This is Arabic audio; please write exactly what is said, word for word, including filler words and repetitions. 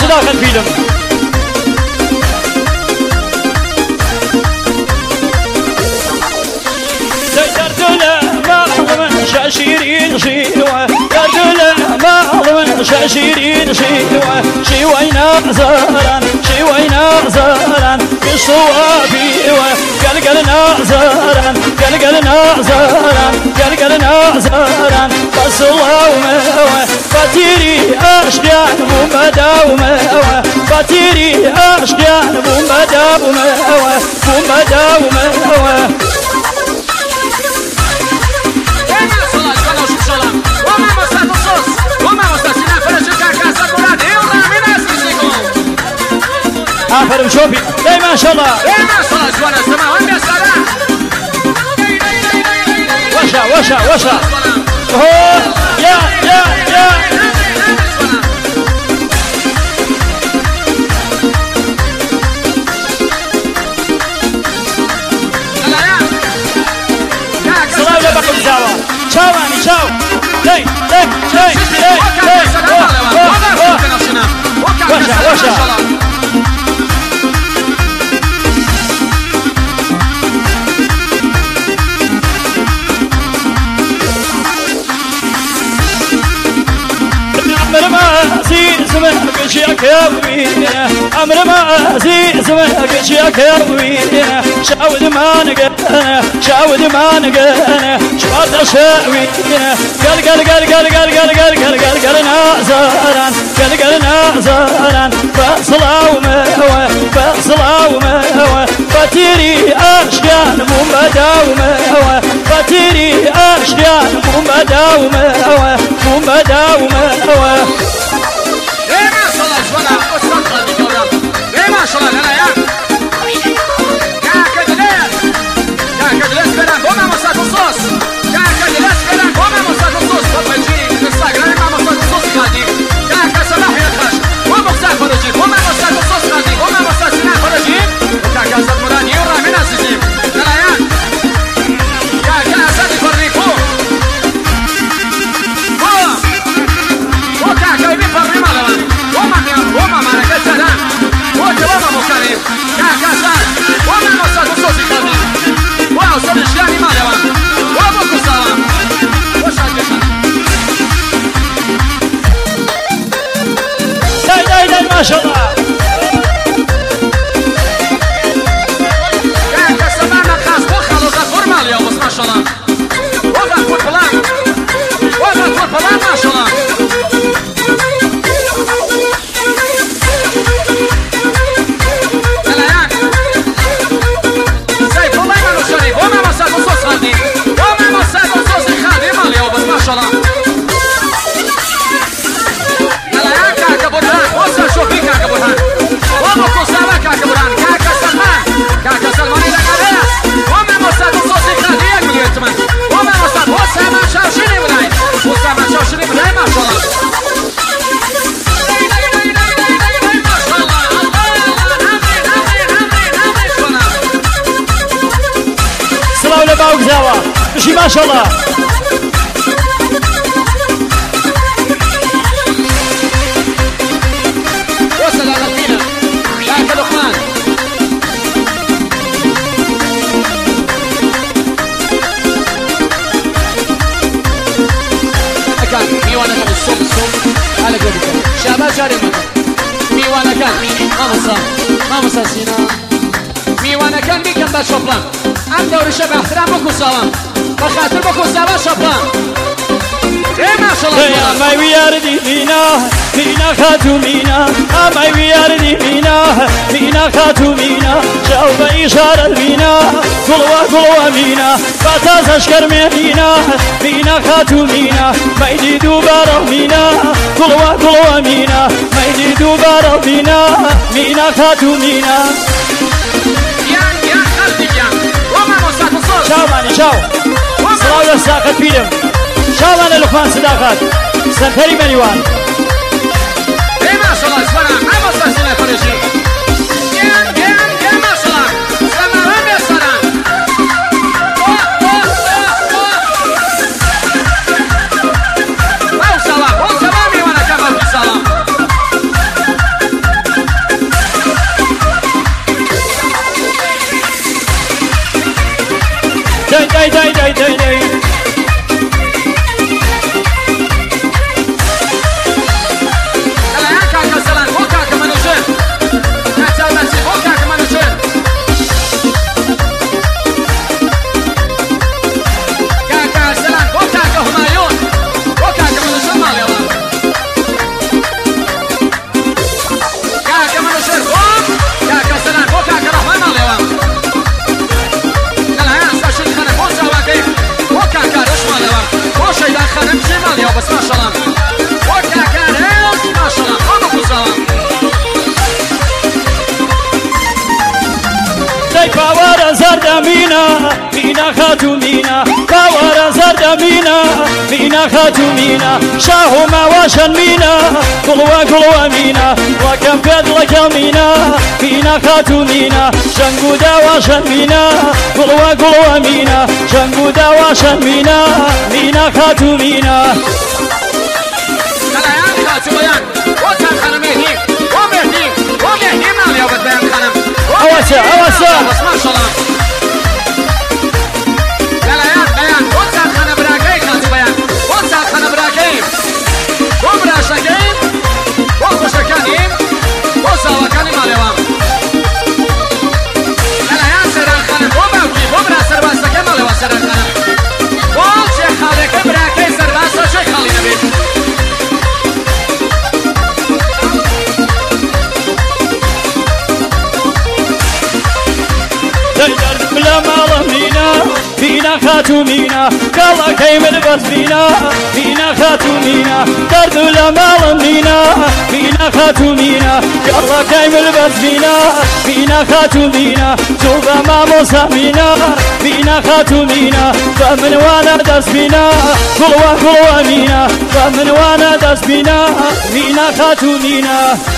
صداقة فيلم شاشيرين شيوة يدل معظم شاشيرين شيوة شيوينا زهران شيوينا زهران في الصوافي قلقلنا زهران قلقلنا زهران قلقلنا زهران بس الله ومهوى فتيري أشجان بومبدا ومهوى فتيري أشجان بومبدا ومهوى بومبدا ومهوى آخر شوفي اي ما شاء الله اي ما شاء الله جوانا السماء وين يا سلام وشا وشا وشا هو يا يا يا سلام لبكم زاوا شاواني شاو لي لي لي لي وشا وشا أمر ما زي زمانك شيك يا وينا أمر ما زي زمانك شيك يا وينا شاود ما نقنا شاود ما نقنا شوات شاوينا قال قال قال قال قال قال قال قال قال قال نازران قال قال نازران فصلا ومهوى فصلا ومهوى فتيري أشجان بومبدا ومهوى فتيري أشجان بومبدا ومهوى بومبدا ومهوى ايه ما شاء الله جوانا استنقل بجورا ايه ما شاء الله لا يا يا كدلس يا كدلس فينا كوما مساك الصوص يا كدلس فينا كوما مساك الصوص طب تجيني في الانستغرام ما مساك الصوص غادي يا كسلاح يا خاش كوما مساك فرجي كوما مساك الصوص غادي كوما مساك سنان فرجي وكا كاسد مراني ورا من عزيزي لا يا يا كاسد فريكو وكا كايبي فري مالوان وما وما ما نكسلا وما مكرم يا كاسد وما مساك الصوص غادي واو صدق شاني مالوان وابو كسلام وش هالجسد داي داي داي ما شاء الله يا كسلام خاص وخلو غفور ماليا بس ما شاء الله وغفور فلان وغفور فلان ما شاء الله باوك زاوا مشي ما شاء الله وصل على الفينا يا لقمان كان ميوانا كان الصوم الصوم على قولك شابات جاري المكان ميوانا كان ما مصا ما مصا سينا ميوانا كان بيكم بات شوبلان عم دوري شبه احترام بكو سلام بخاطر بكو سلام شوبلان ايه ما شاء الله يا ماي وياردي مينا مينا خاتو مينا ماي وياردي مينا مينا خاتو مينا جاوب إشارة مينا قلوة قلوة مينا فتاز أشكر مينا مينا خاتو مينا ميدي دوبارة مينا قلوة قلوة مينا ميدي دوبارة مينا مينا خاتو مينا يا يا خالتي يا وما مساك الصوت شاو ماني شاو صلاة وساقة فيلم شاو ماني لقمان صداقات سنفري مليوان ايه ما شاء الله اسمعنا ما مساك سنة فريشي يا يا يا ما شاء الله سلام يا سلام او سلام او سلامي وانا كمان في سلام زرد مینا مینا خاتو مینا باور زرد مینا مینا خاتو مینا شاه ما واشن مینا قلوا قلوا مینا وكم بيد لك مینا مینا خاتو مینا جنگو دواشن مینا قلوا قلوا مینا جنگو دواشن مینا مینا خاتو مینا سلام خاتو بیان وسط خانم مهدی و مهدی و مهدی مالی آباد بیان خانم اوسا اوسا ما شاء الله سلام بیان وسط خانم براکی خاتو بیان وسط خانم براکی و براشکیم و خوشکانیم و ساواکانی مالی وام سلام سران خانم و باوکی و برا سرباستکی مالی و سران خانم و چه خاله که براکی سرباستا چه خالی نبید بلا مال مینا مینا خاتو مینا کالا کیمل بس مینا مینا خاتو مینا درد لا مال مینا مینا خاتو مینا کالا کیمل بس مینا مینا خاتو مینا توبا ما موسى مینا مینا خاتو مینا فمن وانا دست مینا قلوا قلوا مینا فمن وانا دست مینا مینا خاتو مینا